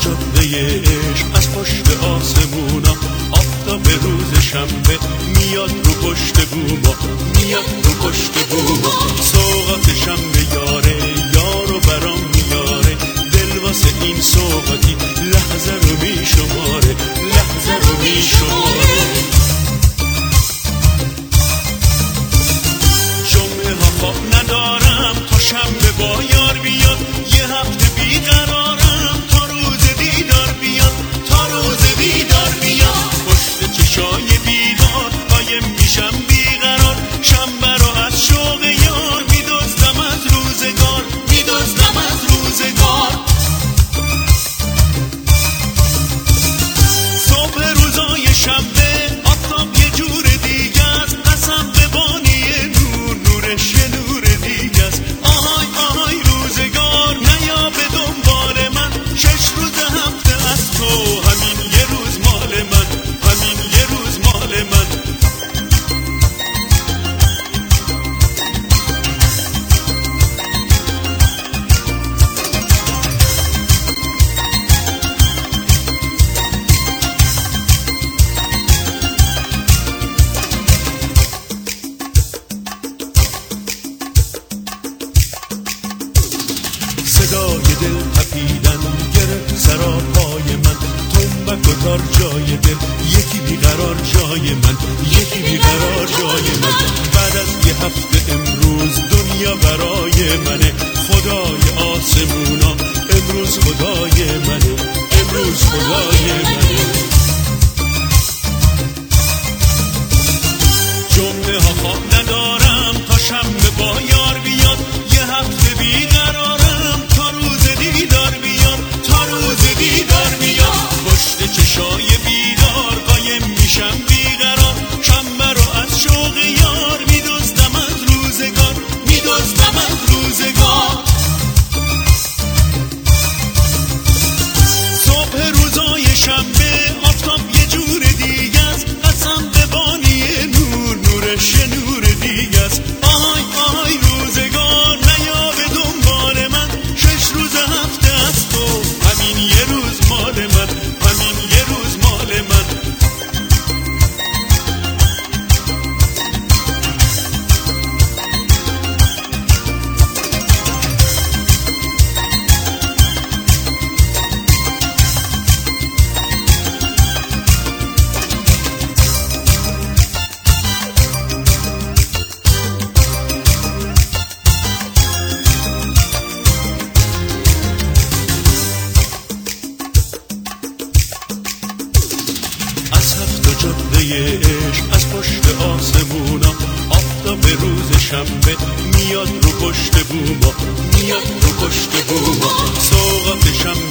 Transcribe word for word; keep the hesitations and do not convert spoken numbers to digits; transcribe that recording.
جاده عشق از پشت آسمونا، آفتاب روز شنبه میاد رو پشت بوما، میاد رو پشت بوما. سوغات شنبه یاره یارو برام میاره، دل واسه این سوغاتی لحظه رو میشماره، لحظه رو میشماره. جمعه ها خواب ندارم تا شنبه با یار بیاد، یه هفته بیقرارم تا روز دیدار بیاد، تا روز دیدار بیاد. پشت چشای بیدار قایم میشم بیقرار، شنبه رو از شوق یار میدزدم از روزگار، میدزدم از روزگار. صبح روزای شنبه آفتاب یه جور دیگه است، قسم به بانی نور، نورش یه نور دیگه است. آهای آهای روزگار نیا به دنبال من، شش روز هفته از تو همین یه روز مال من، همین یه روز مال من. صدای دل تپیدن گرفت سراپای من، تنبک و تار جای دل، یکی بیقرار جای من، یکی بیقرار جای من. بعد از یه هفته امروز دنیا برای منه، خدای آسمونا امروز خدای منه، امروز خدای منه. جمعه ها خواب ندارم تا شنبه با یار بیاد، یه هفته بیقرارم تا روز دیدار بیاد، تا روز دیدار بیاد. پشت چشای بیدار قایم میشم بیقرار، شنبه رو از شوق یار میدزدم از روزگار، میدزدم از روزگار. صبح روزای شنبه آفتاب یه جور دیگه است، قسم به بانی نور، نورش یه نور دیگه است. آهای آهای روزگار نیا به دنبال من، شش روز هفته از تو همین یه روز مال من، همین یه روز مال من. از هفت جاده عشق از پشت آسمونا، آفتاب روز شنبه میاد رو پشت بوما، میاد رو پشت بوما. سوغات شنبه